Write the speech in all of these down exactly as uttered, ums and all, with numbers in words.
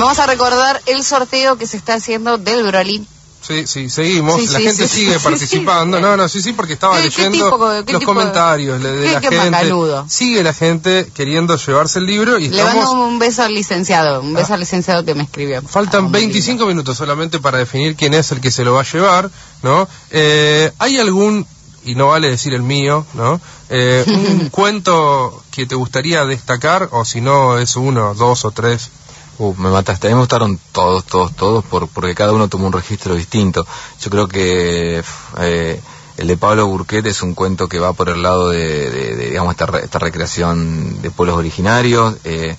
Vamos a recordar el sorteo que se está haciendo del Broly. Sí, sí, seguimos, sí, la sí, gente sí, sigue sí, participando, sí. no, no, sí, sí, porque estaba ¿Qué, leyendo qué tipo, los comentarios de, de la gente, macaludo? Sigue la gente queriendo llevarse el libro y Le estamos... mando un beso al licenciado, un beso ah. al licenciado que me escribió. Faltan veinticinco minutos solamente para definir quién es el que se lo va a llevar, ¿no? Eh, ¿Hay algún, y no vale decir el mío, ¿no? Eh, un cuento que te gustaría destacar, o si no es uno, dos o tres? Uh, me mataste. A mí me gustaron todos, todos, todos, por, porque cada uno tomó un registro distinto. Yo creo que eh, el de Pablo Burquet es un cuento que va por el lado de, de, de digamos, esta, re, esta recreación de pueblos originarios. Eh,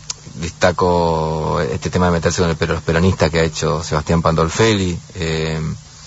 destaco este tema de meterse con el, los peronistas que ha hecho Sebastián Pandolfelli. Eh,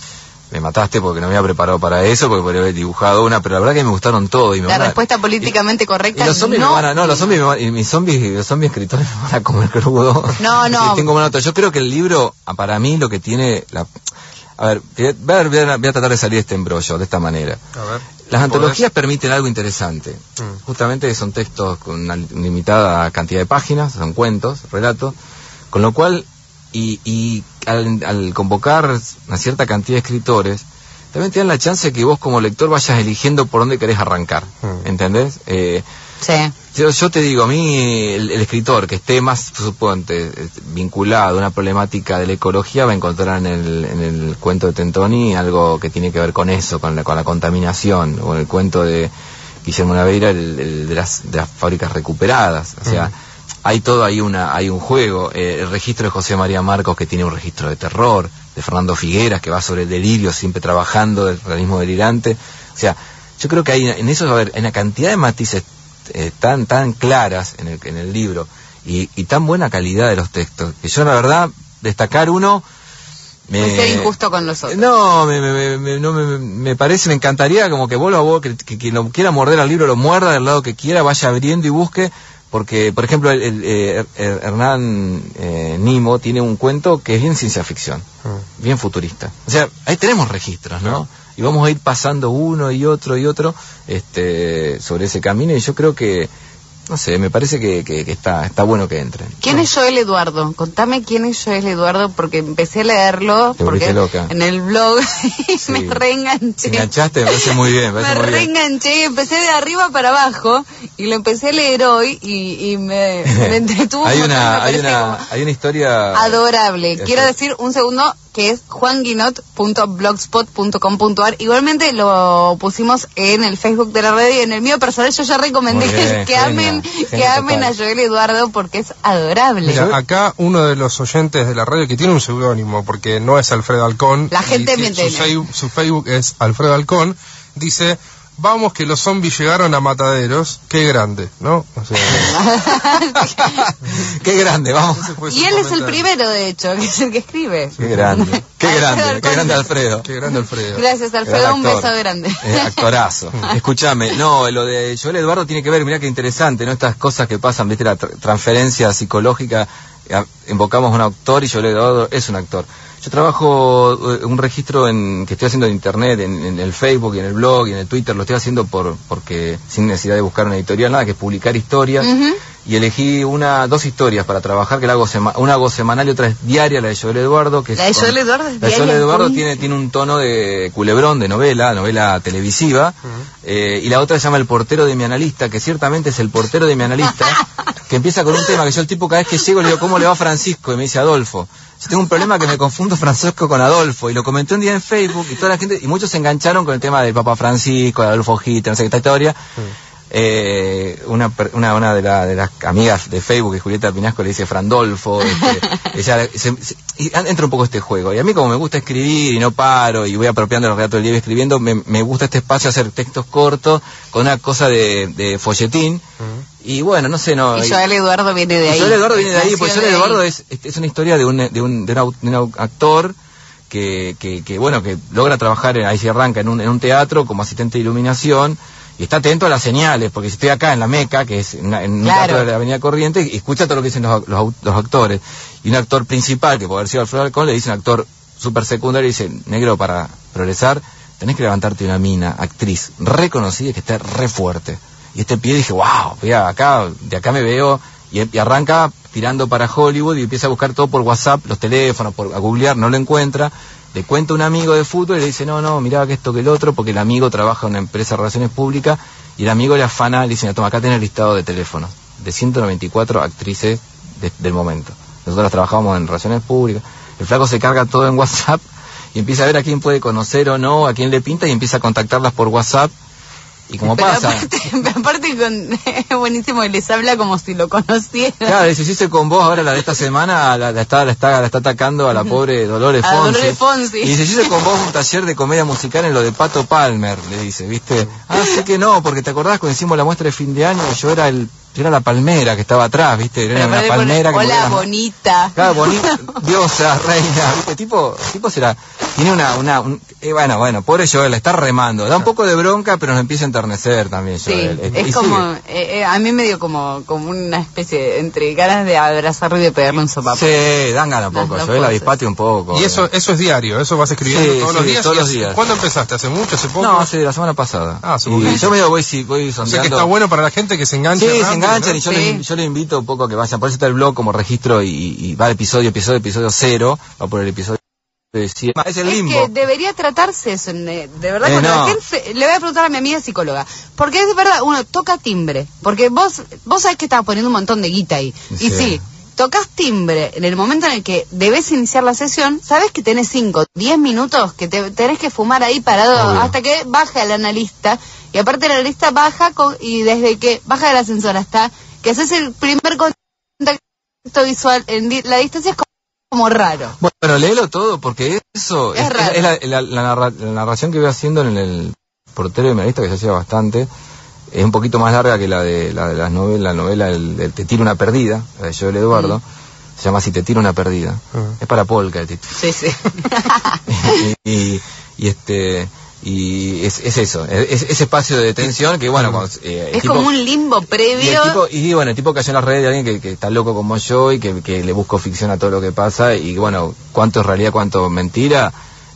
me mataste porque no me había preparado para eso, porque podría haber dibujado una, pero la verdad que me gustaron todos. Y me la van a, respuesta políticamente y, correcta y los zombies no. me van a, no, los zombies me van, y mis zombies, los zombies escritores me van a comer crudo. No, no. Tengo mala nota. Yo creo que el libro, para mí, lo que tiene, la, a ver, voy a, voy a, voy a tratar de salir de este embrollo de esta manera. A ver. Las antologías permiten algo interesante. Mm. Justamente son textos con una limitada cantidad de páginas, son cuentos, relatos, con lo cual, y, y al, al convocar una cierta cantidad de escritores, también te dan la chance de que vos como lector vayas eligiendo por dónde querés arrancar, mm. ¿entendés? Eh, sí. Yo, yo te digo, a mí el, el escritor que esté más, suponte, vinculado a una problemática de la ecología va a encontrar en el, en el cuento de Tentoni algo que tiene que ver con eso, con la, con la contaminación, o en el cuento de Guillermo Naveira, el, el de, las, de las fábricas recuperadas, o sea, mm. hay todo ahí una, hay un juego, eh, el registro de José María Marcos que tiene un registro de terror, de Fernando Figueras que va sobre el delirio, siempre trabajando del realismo delirante, o sea, yo creo que hay en eso, a ver, hay una cantidad de matices eh, tan tan claras en el, en el libro y, y tan buena calidad de los textos, que yo la verdad, destacar uno me... No ser injusto con los otros. No, me, me, me, no me, me parece, me encantaría como que vuelva a vos, que, que quien lo quiera morder al libro lo muerda del lado que quiera, vaya abriendo y busque. Porque, por ejemplo, el, el, el, el Hernán eh, Nimo tiene un cuento que es bien ciencia ficción, mm. bien futurista. O sea, ahí tenemos registros, ¿no? Y vamos a ir pasando uno y otro y otro este, sobre ese camino. Y yo creo que, no sé, me parece que, que, que está, está bueno que entren. ¿Quién ¿no? es Joel Eduardo? Contame quién es Joel Eduardo, porque empecé a leerlo, Te porque loca. en el blog sí. me reenganché. Te enganchaste, me parece muy bien. Me, me muy reenganché bien. y empecé de arriba para abajo, y lo empecé a leer hoy, y, y me, me entretuvo. hay, un montón, una, me hay, una, hay una historia... adorable. Quiero decir un segundo que es juan guinot punto blogspot punto com punto ar. Igualmente lo pusimos en el Facebook de la red y en el mío personal yo ya recomendé bien, que, que genia, amen genia que amen total. A Joel Eduardo porque es adorable. Mira, acá uno de los oyentes de la radio que tiene un seudónimo porque no es Alfredo Halcón, la gente me su, su, su Facebook es Alfredo Halcón, dice: vamos que los zombies llegaron a Mataderos, qué grande, ¿no? O sea, qué grande, vamos. Y él es el primero, de hecho, que es el que escribe. Qué grande, qué grande, qué grande Alfredo. Qué grande Alfredo. Gracias Alfredo, un beso grande. Eh, actorazo. Escúchame, no, lo de Joel Eduardo tiene que ver, mirá qué interesante, ¿no? Estas cosas que pasan, viste, la tra transferencia psicológica, invocamos a un actor y Joel Eduardo es un actor. Yo trabajo un registro en, que estoy haciendo en internet, en, en el Facebook y en el blog y en el Twitter, lo estoy haciendo por porque sin necesidad de buscar una editorial, nada, que es publicar historias, uh-huh. y elegí una dos historias para trabajar, que la hago sema, una hago semanal y otra es diaria, la de Joel Eduardo. Que la de Joel Eduardo es La de Joel Eduardo tiene, tiene un tono de culebrón, de novela, novela televisiva, uh-huh. eh, y la otra se llama El portero de mi analista, que ciertamente es el portero de mi analista, que empieza con un tema que yo el tipo cada vez que llego le digo, ¿cómo le va Francisco? Y me dice Adolfo. Yo tengo un problema que me confundo Francisco con Adolfo, y lo comenté un día en Facebook, y toda la gente, y muchos se engancharon con el tema del Papa Francisco, de Adolfo Hitler, no sé qué esta historia. Sí. Eh, una, una, una de, la, de las amigas de Facebook, que Julieta Pinasco, le dice Frandolfo, este, ella, se, se, y entra un poco este juego, y a mí como me gusta escribir y no paro, y voy apropiando el relato del día escribiendo, me, me gusta este espacio hacer textos cortos, con una cosa de, de folletín, uh-huh. y bueno, no sé, no... Y Joel Eduardo viene de ahí. Joel Eduardo viene de ahí, porque Joel Eduardo es, es una historia de un, de un, de un, de un actor que, que, que, bueno, que logra trabajar, en, ahí se arranca en un, en un teatro como asistente de iluminación, y está atento a las señales, porque si estoy acá en la Meca, que es en, en un claro. teatro de la Avenida Corrientes, y escucha todo lo que dicen los, los, los actores, y un actor principal, que puede haber sido Alfredo Halcón, le dice a un actor súper secundario, y dice, negro, para progresar, tenés que levantarte una mina, actriz, reconocida, que esté re fuerte. Y este pie dije, wow, mira, acá, de acá me veo, y, y arranca tirando para Hollywood y empieza a buscar todo por WhatsApp, los teléfonos, por, a googlear, no lo encuentra. Le cuenta a un amigo de fútbol y le dice, no, no, mirá que esto que el otro, porque el amigo trabaja en una empresa de relaciones públicas y el amigo le afana, le dice, toma, acá tenés el listado de teléfonos de ciento noventa y cuatro actrices de, del momento. Nosotros trabajamos en relaciones públicas. El flaco se carga todo en WhatsApp y empieza a ver a quién puede conocer o no, a quién le pinta y empieza a contactarlas por WhatsApp. ¿Y cómo pero pasa? Aparte, aparte con, es buenísimo, y les habla como si lo conociera. Claro, dice, si hice con vos ahora la de esta semana, la, la, está, la, está, la está atacando a la pobre Dolores a Fonsi. Dolores Fonsi. Y dice, yo hice con vos un taller de comedia musical en lo de Pato Palmer, le dice, ¿viste? Ah, sí que no, porque te acordás cuando hicimos la muestra de fin de año, yo era el yo era la palmera que estaba atrás, ¿viste? Era una palmera poner, que hola, bonita. Claro, bonita, diosa, reina, ¿viste? Tipo, tipo será, tiene una, una, un, eh, bueno, bueno, pobre Joel, está remando, da un poco de bronca, pero nos empieza a enternecer también, Joel. Sí, es, es como, eh, eh, a mí me dio como, como una especie de, entre ganas de abrazarlo y de pegarle un sopapo. Sí, dan ganas un poco, no, Joel, avispate un poco. Y eso, eso es diario, eso vas escribiendo sí, todos sí, los días. todos los días. ¿Cuándo empezaste? ¿Hace mucho? ¿Hace poco? No, hace la semana pasada. Ah, supongo. Y yo medio voy, sí, voy sondeando. O sea que está bueno para la gente que se enganche. Sí, rápido, se enganchan, ¿no? y yo, sí. le, yo le invito un poco a que vayan. Por eso está el blog como registro y, y va episodio, episodio, episodio cero, va por el episodio de cien. Es el limbo. Es que debería tratarse eso, de verdad, eh, cuando no. la gente, le voy a preguntar a mi amiga psicóloga, porque es de verdad, uno toca timbre, porque vos, vos sabés que estás poniendo un montón de guita ahí, sí. y sí, tocas timbre en el momento en el que debes iniciar la sesión, sabes que tenés cinco, diez minutos que te tenés que fumar ahí parado. Obvio. Hasta que baja el analista, y aparte el analista baja con, y desde que baja del ascensor hasta que haces el primer contacto visual en di la distancia es como, como raro. Bueno, léelo todo, porque eso es, es, raro. es la, la, la, narra la narración que voy haciendo en el portero de Menalista, que se hacía bastante. Es un poquito más larga que la de la de las novelas, la novela el, el Te tiro una perdida, la de Joel Eduardo. Mm. Se llama Si te tiro una perdida. Mm. Es para Polka el título. Sí, sí. y, y, y este y es, es eso, es, ese espacio de detención que bueno, cuando, eh, es tipo, como un limbo previo. Y, el tipo, y bueno, el tipo cayó en las redes de alguien que, que está loco como yo y que, que le busco ficción a todo lo que pasa y bueno, cuánto es realidad, cuánto mentira.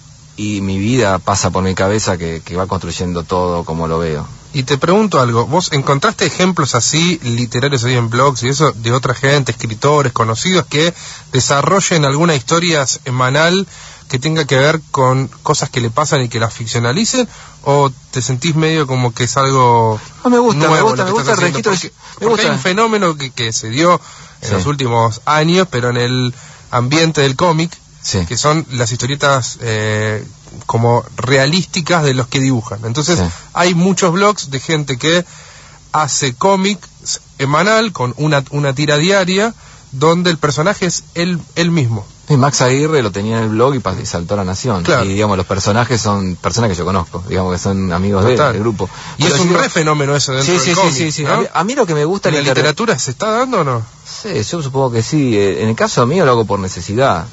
Y mi vida pasa por mi cabeza que, que va construyendo todo como lo veo. Y te pregunto algo, ¿vos encontraste ejemplos así, literarios ahí en blogs y eso, de otra gente, escritores, conocidos, que desarrollen alguna historia semanal que tenga que ver con cosas que le pasan y que las ficcionalicen? ¿O te sentís medio como que es algo no, me gusta, nuevo me gusta, lo que me gusta estás el registro, haciendo? Porque, me porque gusta. hay un fenómeno que, que se dio en sí. los últimos años, pero en el ambiente del cómic, sí. que son las historietas eh, como realísticas de los que dibujan. Entonces sí. hay muchos blogs de gente que hace cómic semanal con una, una tira diaria donde el personaje es él, él mismo. Y Max Aguirre lo tenía en el blog y, y saltó a La Nación. Claro. Y digamos, los personajes son personas que yo conozco, digamos que son amigos de, del grupo. Y pero es un digo, re fenómeno eso dentro sí, del sí, cómic, sí, sí, ¿no? a, mí, a mí lo que me gusta... ¿En la literatura se está dando o no? Sí, yo supongo que sí. En el caso mío lo hago por necesidad.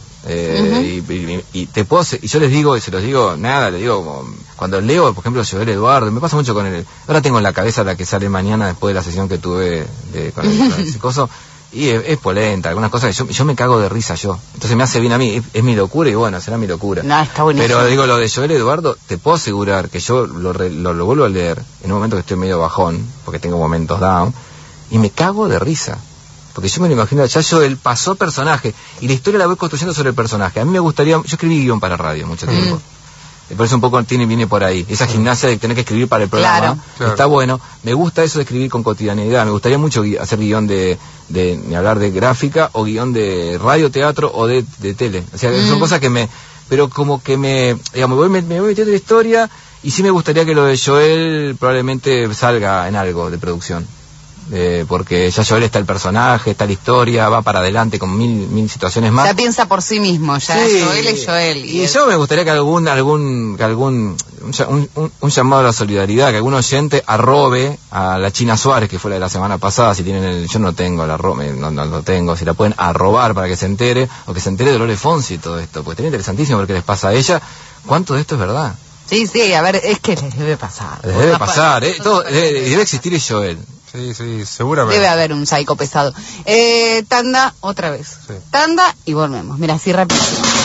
Eh, uh-huh. y, y, y te puedo y yo les digo, y se los digo, nada, les digo, como, cuando leo, por ejemplo, Joel Eduardo, me pasa mucho con el... Ahora tengo en la cabeza la que sale mañana después de la sesión que tuve de, con el, con el psicoso. Y es, es polenta, algunas cosas que yo, yo me cago de risa yo. Entonces me hace bien a mí, es, es mi locura y bueno, será mi locura. No, está buenísimo. Pero digo, lo de Joel Eduardo, te puedo asegurar que yo lo, re, lo, lo vuelvo a leer en un momento que estoy medio bajón, porque tengo momentos down, y me cago de risa. Porque yo me lo imagino, ya yo, él pasó personaje, y la historia la voy construyendo sobre el personaje. A mí me gustaría, yo escribí guión para radio mucho tiempo. Mm. Me parece un poco, tiene, viene por ahí. Esa gimnasia de tener que escribir para el programa, claro, claro. Está bueno. Me gusta eso de escribir con cotidianidad. Me gustaría mucho gui hacer guión de, de, ni hablar de gráfica, o guión de radio, teatro, o de, de tele. O sea, mm. son cosas que me, pero como que me, digamos, me voy, me, me voy metiendo en la historia, y sí me gustaría que lo de Joel probablemente salga en algo de producción. Eh, porque ya Joel está el personaje, está la historia, va para adelante con mil, mil situaciones más. Ya piensa por sí mismo, ya sí, Joel es Joel. Y, y yo me gustaría que algún, algún, que algún, un, un, un llamado a la solidaridad, que algún oyente arrobe a la China Suárez, que fue la de la semana pasada, si tienen el, yo no tengo la arrobe, no, no lo tengo, si la pueden arrobar para que se entere, o que se entere de Dolores Fonsi y todo esto, porque sería interesantísimo ver qué les pasa a ella, cuánto de esto es verdad. Sí, sí, a ver, es que les debe pasar. Les debe pasar, eh, todo, debe, debe existir el Joel. Sí, sí, seguramente. Debe haber un psycho pesado. Eh, tanda, otra vez. Sí. Tanda y volvemos. Mira, así rápido.